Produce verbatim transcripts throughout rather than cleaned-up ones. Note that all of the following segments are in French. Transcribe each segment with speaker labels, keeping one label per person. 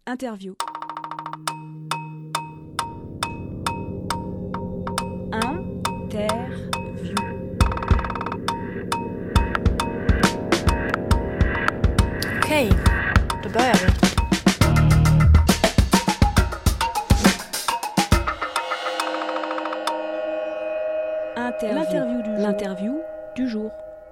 Speaker 1: Interview. Interview.
Speaker 2: Okej, då börjar vi.
Speaker 1: Interview. L'interview du, L'interview du jour.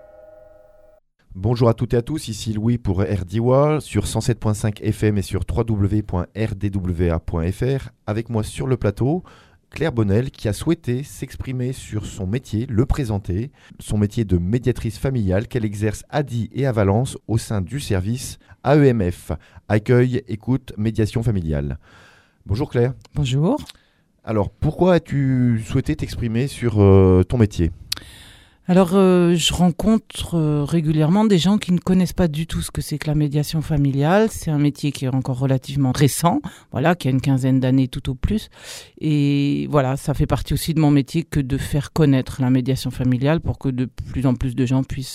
Speaker 3: Bonjour à toutes et à tous, ici Louis pour R D W A sur cent sept virgule cinq F M et sur w w w point r d w a point f r. Avec moi sur le plateau, Claire Bonnel qui a souhaité s'exprimer sur son métier, le présenter, son métier de médiatrice familiale qu'elle exerce à Die et à Valence au sein du service A E M F, Accueil, Écoute, Médiation Familiale. Bonjour Claire.
Speaker 4: Bonjour.
Speaker 3: Alors pourquoi as-tu souhaité t'exprimer sur euh, ton métier ?
Speaker 4: Alors, euh, je rencontre euh, régulièrement des gens qui ne connaissent pas du tout ce que c'est que la médiation familiale. C'est un métier qui est encore relativement récent, voilà, qui a une quinzaine d'années tout au plus. Et voilà, ça fait partie aussi de mon métier que de faire connaître la médiation familiale pour que de plus en plus de gens puissent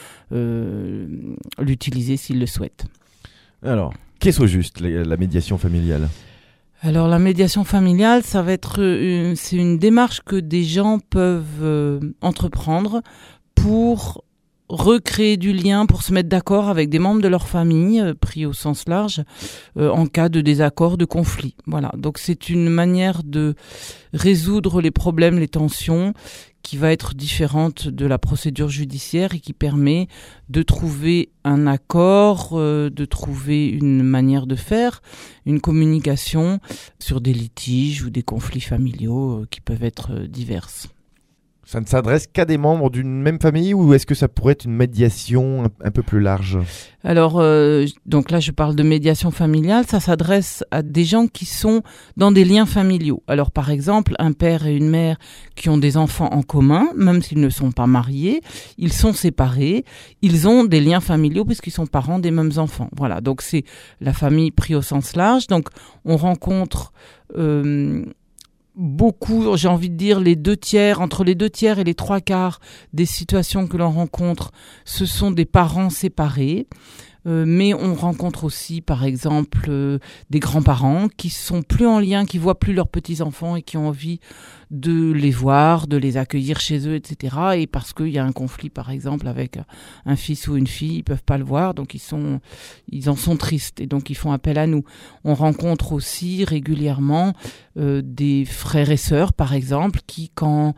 Speaker 4: euh, l'utiliser s'ils le souhaitent.
Speaker 3: Alors, qu'est-ce au juste la, la médiation familiale ?
Speaker 4: Alors la médiation familiale, ça va être une, c'est une démarche que des gens peuvent euh, entreprendre pour recréer du lien, pour se mettre d'accord avec des membres de leur famille, euh, pris au sens large, euh, en cas de désaccord, de conflit. Voilà. Donc c'est une manière de résoudre les problèmes, les tensions, qui va être différente de la procédure judiciaire et qui permet de trouver un accord, euh, de trouver une manière de faire, une communication sur des litiges ou des conflits familiaux euh, qui peuvent être euh, diverses.
Speaker 3: Ça ne s'adresse qu'à des membres d'une même famille ou est-ce que ça pourrait être une médiation un, un peu plus large ?
Speaker 4: Alors, euh, donc là, je parle de médiation familiale. Ça s'adresse à des gens qui sont dans des liens familiaux. Alors, par exemple, un père et une mère qui ont des enfants en commun, même s'ils ne sont pas mariés, ils sont séparés, ils ont des liens familiaux puisqu'ils sont parents des mêmes enfants. Voilà, donc c'est la famille pris au sens large. Donc, on rencontre... Euh, Beaucoup, j'ai envie de dire les deux tiers, entre les deux tiers et les trois quarts des situations que l'on rencontre, ce sont des parents séparés. Euh, mais on rencontre aussi, par exemple, euh, des grands-parents qui sont plus en lien, qui voient plus leurs petits-enfants et qui ont envie de les voir, de les accueillir chez eux, et cetera. Et parce qu'il y a un conflit, par exemple, avec un fils ou une fille, ils peuvent pas le voir, donc ils sont, ils en sont tristes et donc ils font appel à nous. On rencontre aussi régulièrement euh, des frères et sœurs, par exemple, qui, quand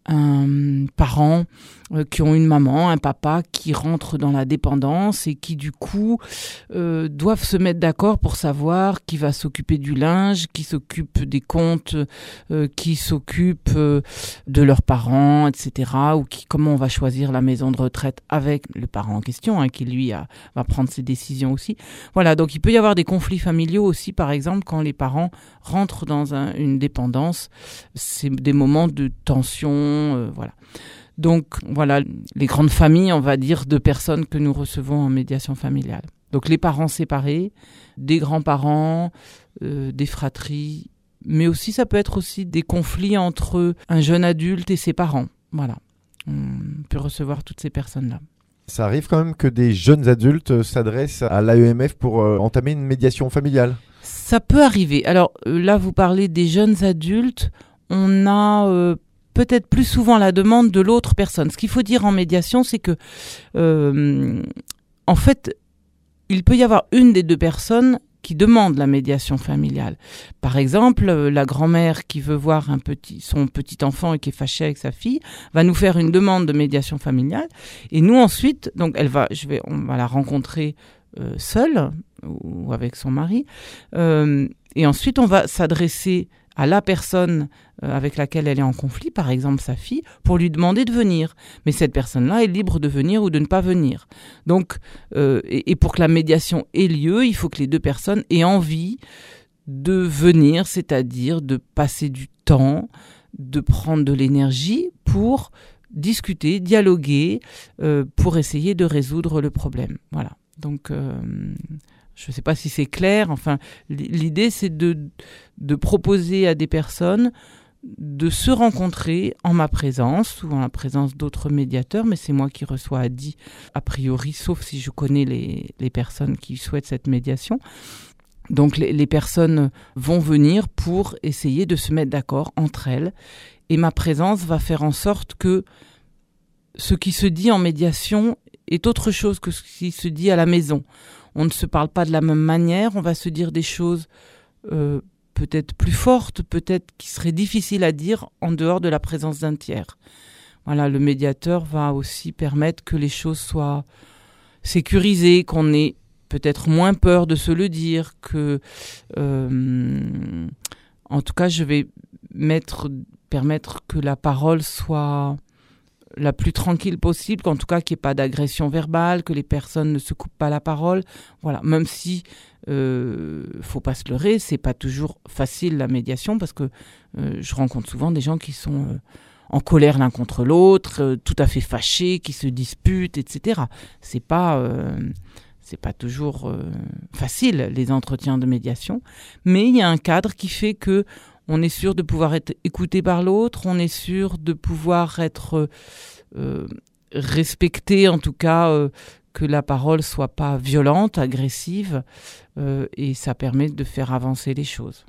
Speaker 4: un parent euh, qui ont une maman, un papa qui rentre dans la dépendance et qui du coup euh, doivent se mettre d'accord pour savoir qui va s'occuper du linge, qui s'occupe des comptes, euh, qui s'occupe euh, de leurs parents, et cetera. Ou qui, comment on va choisir la maison de retraite avec le parent en question, hein, qui lui a, va prendre ses décisions aussi. Voilà, donc il peut y avoir des conflits familiaux aussi, par exemple, quand les parents rentrent dans un, une dépendance. C'est des moments de tension. Euh, voilà. Donc voilà, les grandes familles, on va dire, de personnes que nous recevons en médiation familiale. Donc les parents séparés, des grands-parents, euh, des fratries, mais aussi ça peut être aussi des conflits entre un jeune adulte et ses parents. Voilà, on peut recevoir toutes ces personnes-là.
Speaker 3: Ça arrive quand même que des jeunes adultes s'adressent à l'A E M F pour euh, entamer une médiation familiale ?
Speaker 4: Ça peut arriver. Alors euh, là, vous parlez des jeunes adultes, on a... Euh, peut-être plus souvent la demande de l'autre personne. Ce qu'il faut dire en médiation, c'est que, euh, en fait, il peut y avoir une des deux personnes qui demande la médiation familiale. Par exemple, la grand-mère qui veut voir un petit, son petit enfant et qui est fâchée avec sa fille va nous faire une demande de médiation familiale. Et nous ensuite, donc elle va, je vais, on va la rencontrer euh, seule ou avec son mari. Euh, et ensuite, on va s'adresser à la personne avec laquelle elle est en conflit, par exemple sa fille, pour lui demander de venir. Mais cette personne-là est libre de venir ou de ne pas venir. Donc, euh, et, et pour que la médiation ait lieu, il faut que les deux personnes aient envie de venir, c'est-à-dire de passer du temps, de prendre de l'énergie pour discuter, dialoguer, euh, pour essayer de résoudre le problème. Voilà. Donc... Euh, je ne sais pas si c'est clair. Enfin, l'idée, c'est de, de proposer à des personnes de se rencontrer en ma présence ou en la présence d'autres médiateurs, mais c'est moi qui reçois à Die, a priori, sauf si je connais les, les personnes qui souhaitent cette médiation. Donc les, les personnes vont venir pour essayer de se mettre d'accord entre elles. Et ma présence va faire en sorte que ce qui se dit en médiation est autre chose que ce qui se dit à la maison. On ne se parle pas de la même manière, on va se dire des choses euh, peut-être plus fortes, peut-être qui seraient difficiles à dire en dehors de la présence d'un tiers. Voilà, le médiateur va aussi permettre que les choses soient sécurisées, qu'on ait peut-être moins peur de se le dire, que, euh, en tout cas, je vais mettre, permettre que la parole soit la plus tranquille possible, qu'en tout cas qu'il n'y ait pas d'agression verbale, que les personnes ne se coupent pas la parole. Voilà, même si euh, faut pas se leurrer, c'est pas toujours facile la médiation, parce que euh, je rencontre souvent des gens qui sont euh, en colère l'un contre l'autre, euh, tout à fait fâchés, qui se disputent, et cetera. C'est pas euh, c'est pas toujours euh, facile les entretiens de médiation, mais il y a un cadre qui fait que on est sûr de pouvoir être écouté par l'autre, on est sûr de pouvoir être euh, respecté, en tout cas, euh, que la parole soit pas violente, agressive, euh, et ça permet de faire avancer les choses.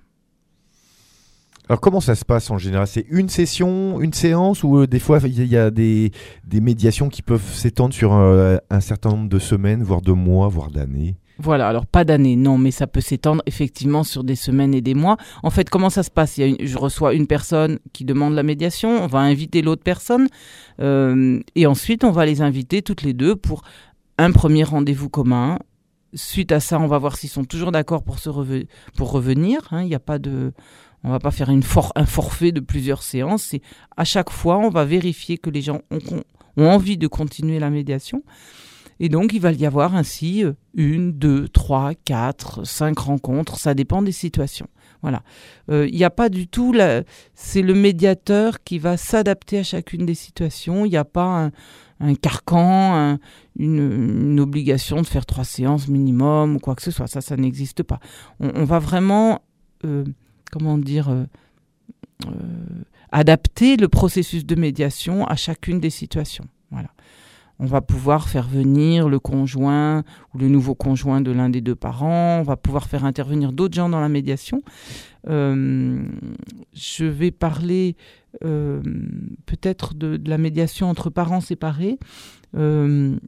Speaker 3: Alors comment ça se passe en général ? C'est une session, une séance, ou euh, des fois il y a des, des médiations qui peuvent s'étendre sur euh, un certain nombre de semaines, voire de mois, voire d'années ?
Speaker 4: Voilà, alors pas d'année, non, mais ça peut s'étendre effectivement sur des semaines et des mois. En fait, comment ça se passe ? Il y a une, je reçois une personne qui demande la médiation, on va inviter l'autre personne, euh, et ensuite on va les inviter toutes les deux pour un premier rendez-vous commun. Suite à ça, on va voir s'ils sont toujours d'accord pour, se reve- pour revenir. Hein, il y a pas de... On ne va pas faire une for- un forfait de plusieurs séances. C'est, à chaque fois, on va vérifier que les gens ont, ont envie de continuer la médiation. Et donc, il va y avoir ainsi une, deux, trois, quatre, cinq rencontres. Ça dépend des situations. Voilà. Euh, il n'y a pas du tout... La... C'est le médiateur qui va s'adapter à chacune des situations. Il n'y a pas un, un carcan, un, une, une obligation de faire trois séances minimum ou quoi que ce soit. Ça, ça n'existe pas. On, on va vraiment... Euh, comment dire, euh, euh, adapter le processus de médiation à chacune des situations. Voilà. On va pouvoir faire venir le conjoint ou le nouveau conjoint de l'un des deux parents. On va pouvoir faire intervenir d'autres gens dans la médiation. Euh, je vais parler euh, peut-être de, de la médiation entre parents séparés. Euh,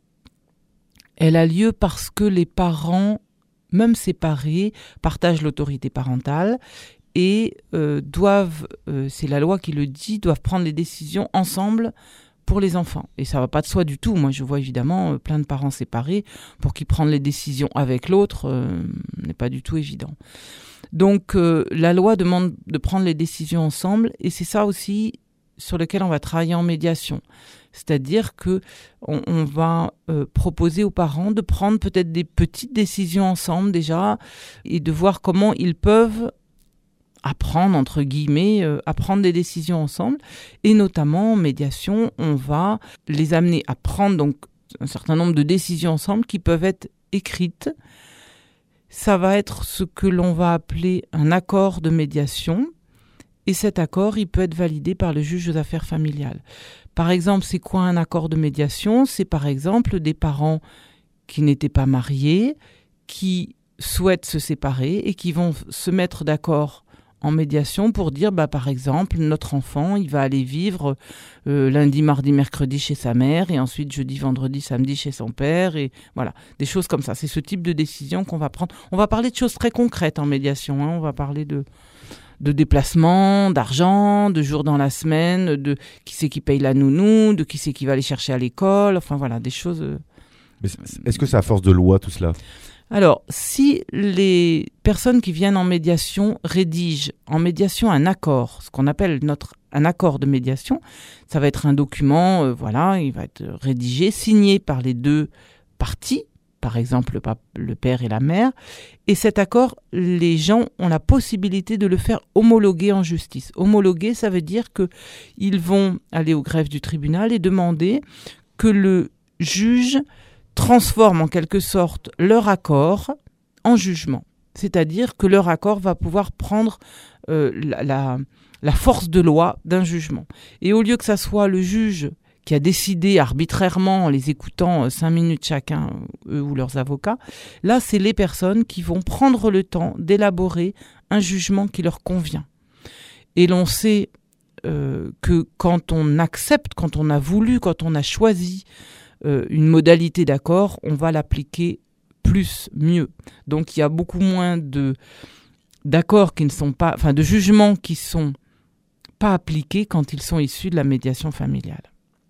Speaker 4: elle a lieu parce que les parents, même séparés, partagent l'autorité parentale et euh, doivent, euh, c'est la loi qui le dit, doivent prendre les décisions ensemble pour les enfants. Et ça ne va pas de soi du tout. Moi, je vois évidemment euh, plein de parents séparés pour qu'ils prennent les décisions avec l'autre, euh, n'est pas du tout évident. Donc, euh, la loi demande de prendre les décisions ensemble, et c'est ça aussi sur lequel on va travailler en médiation. C'est-à-dire que on, on va euh, proposer aux parents de prendre peut-être des petites décisions ensemble déjà, et de voir comment ils peuvent apprendre, entre guillemets, euh, à prendre des décisions ensemble. Et notamment en médiation, on va les amener à prendre donc un certain nombre de décisions ensemble qui peuvent être écrites. Ça va être ce que l'on va appeler un accord de médiation. Et cet accord, il peut être validé par le juge aux affaires familiales. Par exemple, c'est quoi un accord de médiation ? C'est par exemple des parents qui n'étaient pas mariés, qui souhaitent se séparer et qui vont se mettre d'accord en médiation pour dire, bah, par exemple, notre enfant, il va aller vivre euh, lundi, mardi, mercredi chez sa mère et ensuite jeudi, vendredi, samedi chez son père, et voilà, des choses comme ça. C'est ce type de décision qu'on va prendre. On va parler de choses très concrètes en médiation, hein. On va parler de, de déplacement, d'argent, de jours dans la semaine, de qui c'est qui paye la nounou, de qui c'est qui va aller chercher à l'école, enfin voilà, des choses... Euh...
Speaker 3: Mais est-ce que c'est à force de loi tout cela ?
Speaker 4: Alors, si les personnes qui viennent en médiation rédigent en médiation un accord, ce qu'on appelle notre, un accord de médiation, ça va être un document, euh, voilà, il va être rédigé, signé par les deux parties, par exemple le, pap- le père et la mère, et cet accord, les gens ont la possibilité de le faire homologuer en justice. Homologuer, ça veut dire qu'ils vont aller au greffe du tribunal et demander que le juge transforment en quelque sorte leur accord en jugement. C'est-à-dire que leur accord va pouvoir prendre euh, la, la, la force de loi d'un jugement. Et au lieu que ça soit le juge qui a décidé arbitrairement, en les écoutant euh, cinq minutes chacun, eux ou leurs avocats. Là, c'est les personnes qui vont prendre le temps d'élaborer un jugement qui leur convient. Et l'on sait euh, que quand on accepte, quand on a voulu, quand on a choisi euh, une modalité d'accord, on va l'appliquer plus, mieux. Donc il y a beaucoup moins de d'accords qui ne sont pas, enfin de jugements qui sont pas appliqués quand ils sont issus de la médiation familiale.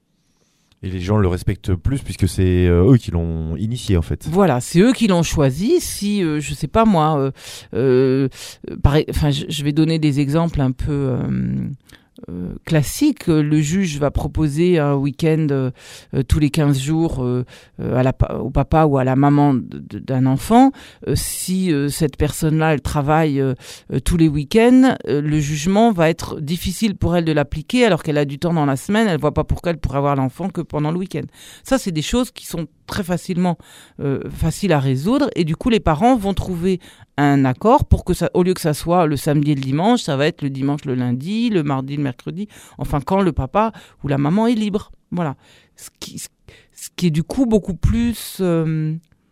Speaker 3: Et les gens le respectent plus puisque c'est euh, eux qui l'ont initié en fait.
Speaker 4: Voilà, c'est eux qui l'ont choisi. Si, euh, je sais pas moi, euh, euh, pareil, enfin, je, je vais donner des exemples un peu euh, euh, classiques. Le juge va proposer un week-end euh, euh, tous les quinze jours euh, à la, au papa ou à la maman de, de, d'un enfant. Euh, si euh, cette personne-là, elle travaille euh, euh, tous les week-ends, euh, le jugement va être difficile pour elle de l'appliquer alors qu'elle a du temps dans la semaine. Elle voit pas pourquoi elle pourrait avoir l'enfant que pendant le week-end. Ça, c'est des choses qui sont très facilement euh, faciles à résoudre et du coup, les parents vont trouver un accord pour que ça, au lieu que ça soit le samedi et le dimanche, ça va être le dimanche, le lundi, le mardi, le mercredi, enfin quand le papa ou la maman est libre. Voilà. Ce qui, ce qui est du coup beaucoup plus euh,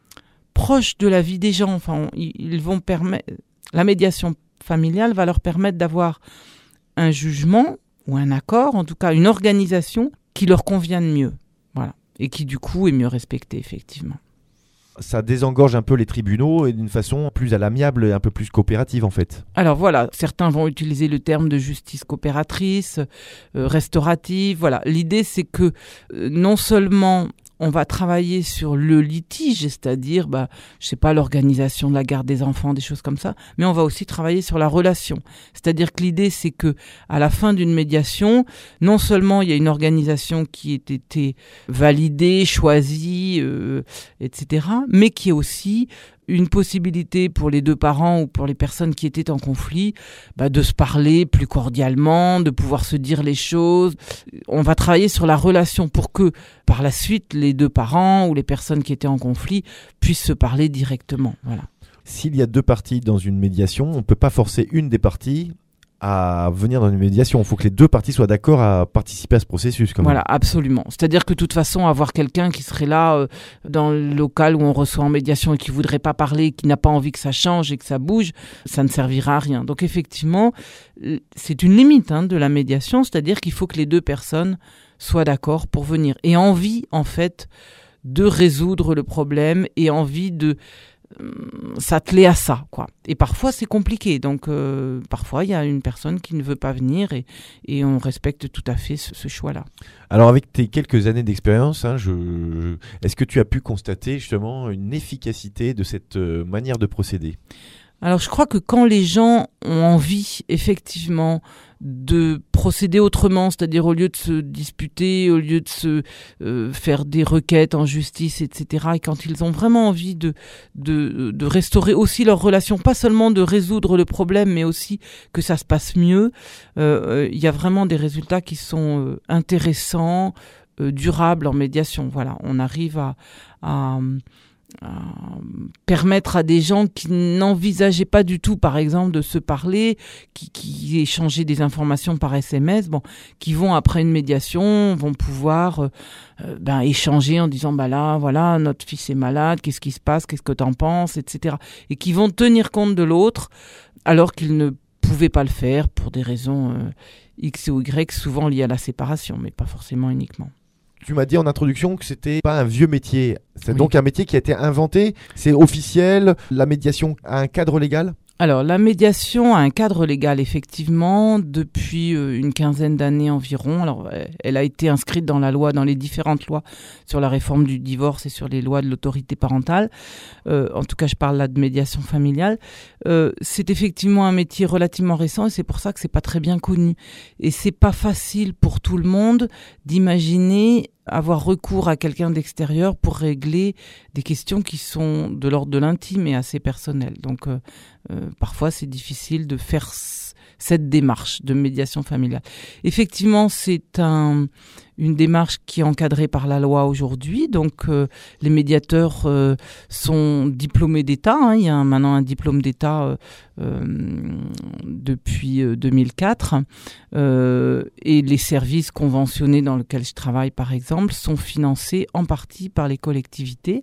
Speaker 4: proche de la vie des gens. Enfin, on, ils vont permettre, la médiation familiale va leur permettre d'avoir un jugement ou un accord, en tout cas une organisation qui leur convienne mieux. Voilà. Et qui du coup est mieux respectée, effectivement.
Speaker 3: Ça désengorge un peu les tribunaux et d'une façon plus à l'amiable et un peu plus coopérative en fait.
Speaker 4: Alors voilà, certains vont utiliser le terme de justice coopératrice, euh, restaurative. Voilà, l'idée c'est que euh, non seulement on va travailler sur le litige, c'est-à-dire, bah, je sais pas, l'organisation de la garde des enfants, des choses comme ça, mais on va aussi travailler sur la relation. C'est-à-dire que l'idée, c'est que à la fin d'une médiation, non seulement il y a une organisation qui ait été validée, choisie, euh, et cetera, mais qui est aussi une possibilité pour les deux parents ou pour les personnes qui étaient en conflit, bah, de se parler plus cordialement, de pouvoir se dire les choses. On va travailler sur la relation pour que, par la suite, les deux parents ou les personnes qui étaient en conflit puissent se parler directement. Voilà.
Speaker 3: S'il y a deux parties dans une médiation, on ne peut pas forcer une des parties à venir dans une médiation. Il faut que les deux parties soient d'accord à participer à ce processus. Quand même.
Speaker 4: Voilà, absolument. C'est-à-dire que de toute façon, avoir quelqu'un qui serait là euh, dans le local où on reçoit en médiation et qui voudrait pas parler, qui n'a pas envie que ça change et que ça bouge, ça ne servira à rien. Donc effectivement, c'est une limite hein, de la médiation, c'est-à-dire qu'il faut que les deux personnes soient d'accord pour venir et envie en fait de résoudre le problème et envie de s'atteler à ça, quoi. Et parfois c'est compliqué, donc euh, parfois il y a une personne qui ne veut pas venir et, et on respecte tout à fait ce, ce choix-là.
Speaker 3: Alors avec tes quelques années d'expérience, hein, je... est-ce que tu as pu constater justement une efficacité de cette euh, manière de procéder ?
Speaker 4: Alors je crois que quand les gens ont envie effectivement de procéder autrement, c'est-à-dire au lieu de se disputer, au lieu de se euh, faire des requêtes en justice, et cetera, et quand ils ont vraiment envie de, de, de restaurer aussi leur relation, pas seulement de résoudre le problème, mais aussi que ça se passe mieux, euh, il y a vraiment des résultats qui sont euh, intéressants, euh, durables en médiation. Voilà, on arrive à... à Euh, permettre à des gens qui n'envisageaient pas du tout, par exemple, de se parler, qui, qui échangeaient des informations par S M S, bon, qui vont après une médiation, vont pouvoir euh, ben, échanger en disant bah là, voilà, notre fils est malade, qu'est-ce qui se passe, qu'est-ce que t'en penses, et cetera. Et qui vont tenir compte de l'autre alors qu'ils ne pouvaient pas le faire pour des raisons euh, X ou Y, souvent liées à la séparation, mais pas forcément uniquement.
Speaker 3: Tu m'as dit en introduction que c'était pas un vieux métier. C'est
Speaker 4: Oui.
Speaker 3: donc un métier qui a été inventé. C'est officiel. La médiation a un cadre légal ?
Speaker 4: Alors, la médiation a un cadre légal, effectivement, depuis euh, une quinzaine d'années environ. Alors, elle a été inscrite dans la loi, dans les différentes lois sur la réforme du divorce et sur les lois de l'autorité parentale. Euh, en tout cas, je parle là de médiation familiale. Euh, c'est effectivement un métier relativement récent et c'est pour ça que c'est pas très bien connu. Et c'est pas facile pour tout le monde d'imaginer avoir recours à quelqu'un d'extérieur pour régler des questions qui sont de l'ordre de l'intime et assez personnelles. Donc, euh, euh, parfois, c'est difficile de faire c- cette démarche de médiation familiale. Effectivement, c'est un, une démarche qui est encadrée par la loi aujourd'hui. Donc, euh, les médiateurs euh, sont diplômés d'État. Hein. Il y a un, maintenant un diplôme d'État euh, euh, depuis euh, deux mille quatre. Euh, et les services conventionnés dans lesquels je travaille, par exemple, sont financés en partie par les collectivités.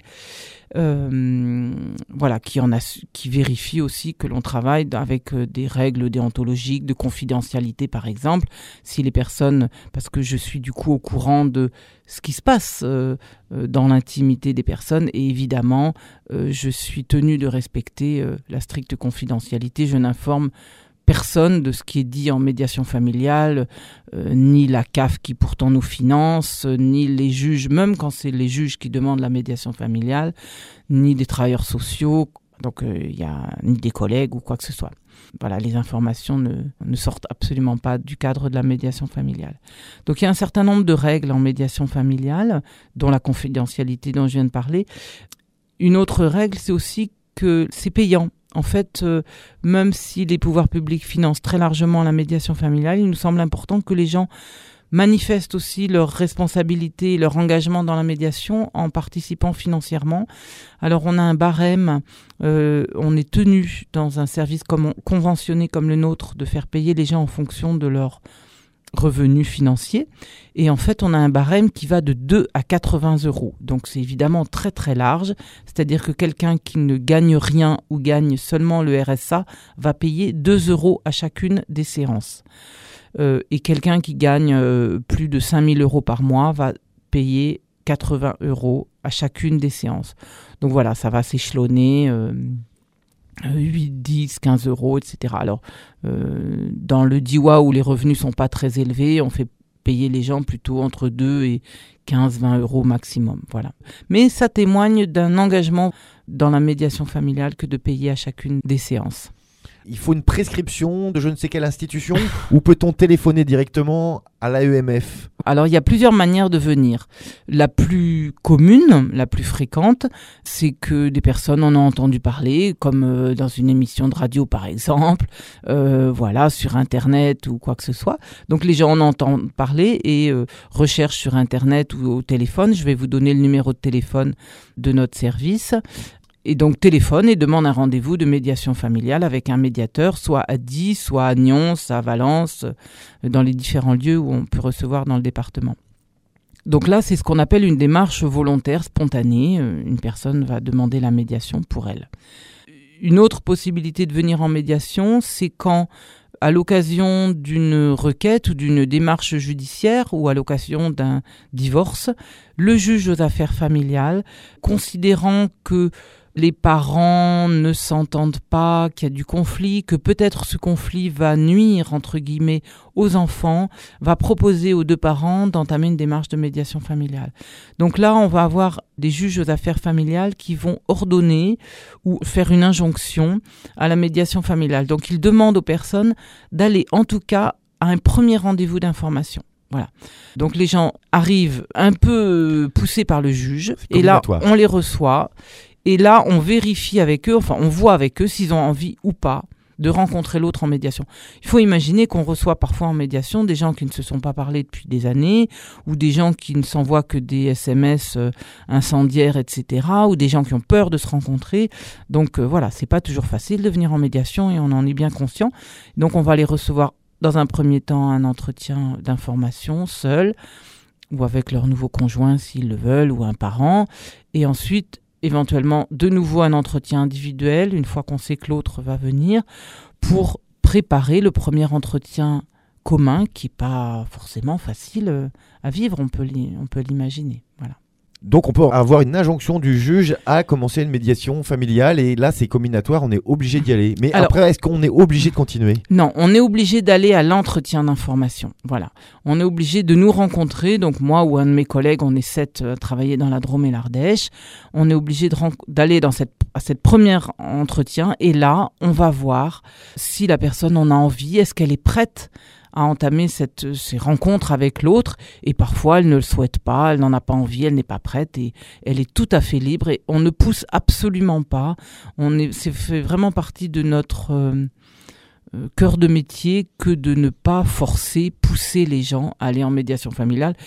Speaker 4: Euh, voilà, qui, en a, qui vérifient aussi que l'on travaille avec euh, des règles déontologiques, de confidentialité, par exemple. Si les personnes, parce que je suis du coup au courant de ce qui se passe euh, euh, dans l'intimité des personnes, et évidemment, euh, je suis tenue de respecter euh, la stricte confidentialité. Je n'informe personne de ce qui est dit en médiation familiale, euh, ni la C A F qui pourtant nous finance, euh, ni les juges, même quand c'est les juges qui demandent la médiation familiale, ni des travailleurs sociaux, donc euh, y a, ni des collègues ou quoi que ce soit. Voilà, les informations ne, ne sortent absolument pas du cadre de la médiation familiale. Donc il y a un certain nombre de règles en médiation familiale, dont la confidentialité dont je viens de parler. Une autre règle, c'est aussi que c'est payant. En fait, euh, même si les pouvoirs publics financent très largement la médiation familiale, il nous semble important que les gens manifestent aussi leur responsabilité et leur engagement dans la médiation en participant financièrement. Alors, on a un barème, euh, on est tenu dans un service comme on, conventionné comme le nôtre de faire payer les gens en fonction de leur revenus financiers. Et en fait, on a un barème qui va de deux à quatre-vingts euros. Donc, c'est évidemment très, très large. C'est-à-dire que quelqu'un qui ne gagne rien ou gagne seulement le R S A va payer deux euros à chacune des séances. Euh, et quelqu'un qui gagne euh, plus de cinq mille euros par mois va payer quatre-vingts euros à chacune des séances. Donc voilà, ça va s'échelonner... Euh, huit, dix, quinze euros, et cetera. Alors, euh, dans le D I W A où les revenus sont pas très élevés, on fait payer les gens plutôt entre deux et quinze, vingt euros maximum. Voilà. Mais ça témoigne d'un engagement dans la médiation familiale que de payer à chacune des séances.
Speaker 3: Il faut une prescription de je ne sais quelle institution ou peut-on téléphoner directement à l'A E M F ?
Speaker 4: Alors, il y a plusieurs manières de venir. La plus commune, la plus fréquente, c'est que des personnes en ont entendu parler, comme euh, dans une émission de radio par exemple, euh, voilà, sur Internet ou quoi que ce soit. Donc, les gens en entendent parler et euh, recherchent sur Internet ou au téléphone. Je vais vous donner le numéro de téléphone de notre service. Et donc téléphone et demande un rendez-vous de médiation familiale avec un médiateur, soit à Die, soit à Nyons, à Valence, dans les différents lieux où on peut recevoir dans le département. Donc là, c'est ce qu'on appelle une démarche volontaire, spontanée. Une personne va demander la médiation pour elle. Une autre possibilité de venir en médiation, c'est quand, à l'occasion d'une requête ou d'une démarche judiciaire ou à l'occasion d'un divorce, le juge aux affaires familiales, considérant que les parents ne s'entendent pas, qu'il y a du conflit, que peut-être ce conflit va nuire, entre guillemets, aux enfants, va proposer aux deux parents d'entamer une démarche de médiation familiale. Donc là, on va avoir des juges aux affaires familiales qui vont ordonner ou faire une injonction à la médiation familiale. Donc ils demandent aux personnes d'aller, en tout cas, à un premier rendez-vous d'information. Voilà. Donc les gens arrivent un peu poussés par le juge, et là, on les reçoit. Et là, on vérifie avec eux, enfin, on voit avec eux s'ils ont envie ou pas de rencontrer l'autre en médiation. Il faut imaginer qu'on reçoit parfois en médiation des gens qui ne se sont pas parlé depuis des années, ou des gens qui ne s'envoient que des S M S euh, incendiaires, et cetera, ou des gens qui ont peur de se rencontrer. Donc euh, voilà, c'est pas toujours facile de venir en médiation et on en est bien conscient. Donc on va les recevoir dans un premier temps un entretien d'information seul, ou avec leur nouveau conjoint s'ils le veulent, ou un parent, et ensuite éventuellement de nouveau un entretien individuel, une fois qu'on sait que l'autre va venir, pour préparer le premier entretien commun, qui n'est pas forcément facile à vivre, on peut, on peut l'imaginer. Voilà.
Speaker 3: Donc on peut avoir une injonction du juge à commencer une médiation familiale, et là c'est combinatoire, on est obligé d'y aller. Mais alors, après, est-ce qu'on est obligé de continuer ?
Speaker 4: Non, on est obligé d'aller à l'entretien d'information. Voilà. On est obligé de nous rencontrer, donc moi ou un de mes collègues, on est sept à travailler dans la Drôme et l'Ardèche. On est obligé de ren- d'aller dans cette, à cette première entretien, et là on va voir si la personne en a envie, est-ce qu'elle est prête à entamer cette, ces rencontres avec l'autre, et parfois elle ne le souhaite pas, elle n'en a pas envie, elle n'est pas prête, et elle est tout à fait libre, et on ne pousse absolument pas. On est, c'est fait vraiment partie de notre euh, euh, cœur de métier que de ne pas forcer, pousser les gens à aller en médiation familiale,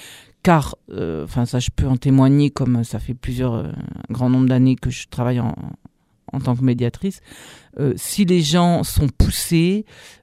Speaker 4: car, euh, enfin ça je peux en témoigner comme ça fait plusieurs, euh, un grand nombre d'années que je travaille en, en tant que médiatrice, euh, si les gens sont poussés,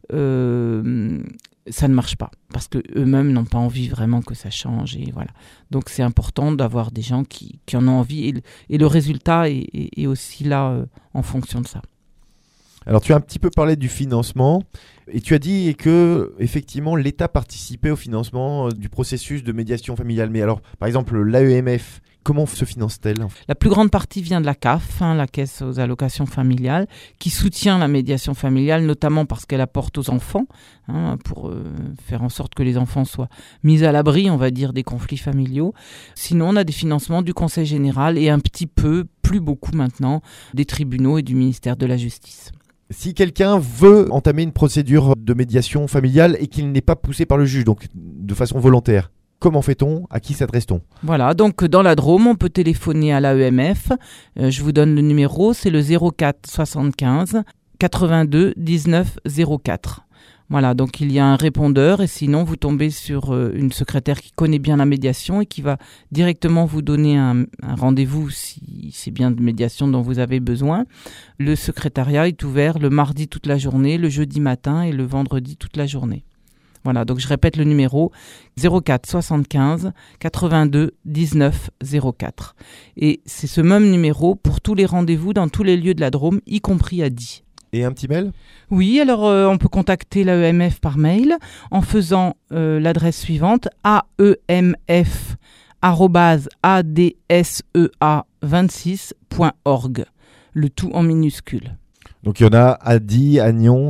Speaker 4: euh, ça ne marche pas parce que eux-mêmes n'ont pas envie vraiment que ça change et voilà. Donc c'est important d'avoir des gens qui, qui en ont envie et le, et le résultat est, est, est aussi là euh, en fonction de ça.
Speaker 3: Alors tu as un petit peu parlé du financement et tu as dit que effectivement l'État participait au financement du processus de médiation familiale. Mais alors par exemple l'A E M F, comment se finance-t-elle ?
Speaker 4: La plus grande partie vient de la C A F, hein, la Caisse aux allocations familiales, qui soutient la médiation familiale, notamment parce qu'elle apporte aux enfants, hein, pour euh, faire en sorte que les enfants soient mis à l'abri, on va dire, des conflits familiaux. Sinon, on a des financements du Conseil général et un petit peu, plus beaucoup maintenant, des tribunaux et du ministère de la Justice.
Speaker 3: Si quelqu'un veut entamer une procédure de médiation familiale et qu'il n'est pas poussé par le juge, donc de façon volontaire, comment fait-on ? À qui s'adresse-t-on ?
Speaker 4: Voilà, donc dans la Drôme, on peut téléphoner à l'A E M F. Euh, je vous donne le numéro, c'est le zéro quatre soixante-quinze quatre-vingt-deux dix-neuf zéro quatre. Voilà, donc il y a un répondeur et sinon vous tombez sur euh, une secrétaire qui connaît bien la médiation et qui va directement vous donner un, un rendez-vous si c'est bien de médiation dont vous avez besoin. Le secrétariat est ouvert le mardi toute la journée, le jeudi matin et le vendredi toute la journée. Voilà, donc je répète le numéro zéro quatre soixante-quinze quatre-vingt-deux dix-neuf zéro quatre. Et c'est ce même numéro pour tous les rendez-vous dans tous les lieux de la Drôme, y compris à Die.
Speaker 3: Et un petit mail ?
Speaker 4: Oui, alors euh, on peut contacter l'A E M F par mail en faisant euh, l'adresse suivante a e m f arobase a d s e a vingt-six point org, le tout en minuscule.
Speaker 3: Donc il y en a à Die, à Nyons,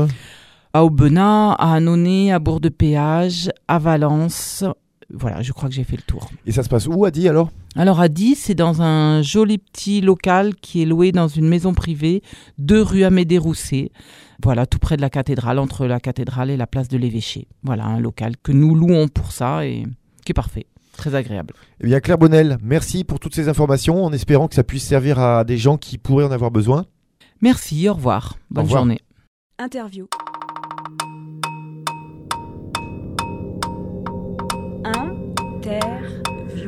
Speaker 4: à Aubenas, à Annonay, à Bourg-de-Péage, à Valence. Voilà, je crois que j'ai fait le tour.
Speaker 3: Et ça se passe où à Die alors ?
Speaker 4: Alors à Die, c'est dans un joli petit local qui est loué dans une maison privée, deux rue Amédée-Rousset. Voilà, tout près de la cathédrale, entre la cathédrale et la place de l'évêché. Voilà, un local que nous louons pour ça et qui est parfait, très agréable.
Speaker 3: Eh bien Claire Bonnel, merci pour toutes ces informations, en espérant que ça puisse servir à des gens qui pourraient en avoir besoin.
Speaker 4: Merci, au revoir. Bonne
Speaker 3: au revoir.
Speaker 4: journée.
Speaker 1: Interview. Interview.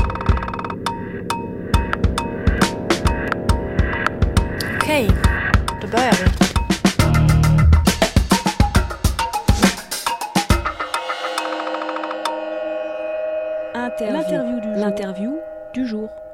Speaker 2: Okej, då börjar vi.
Speaker 1: Interview. L'interview du jour. L'interview du jour.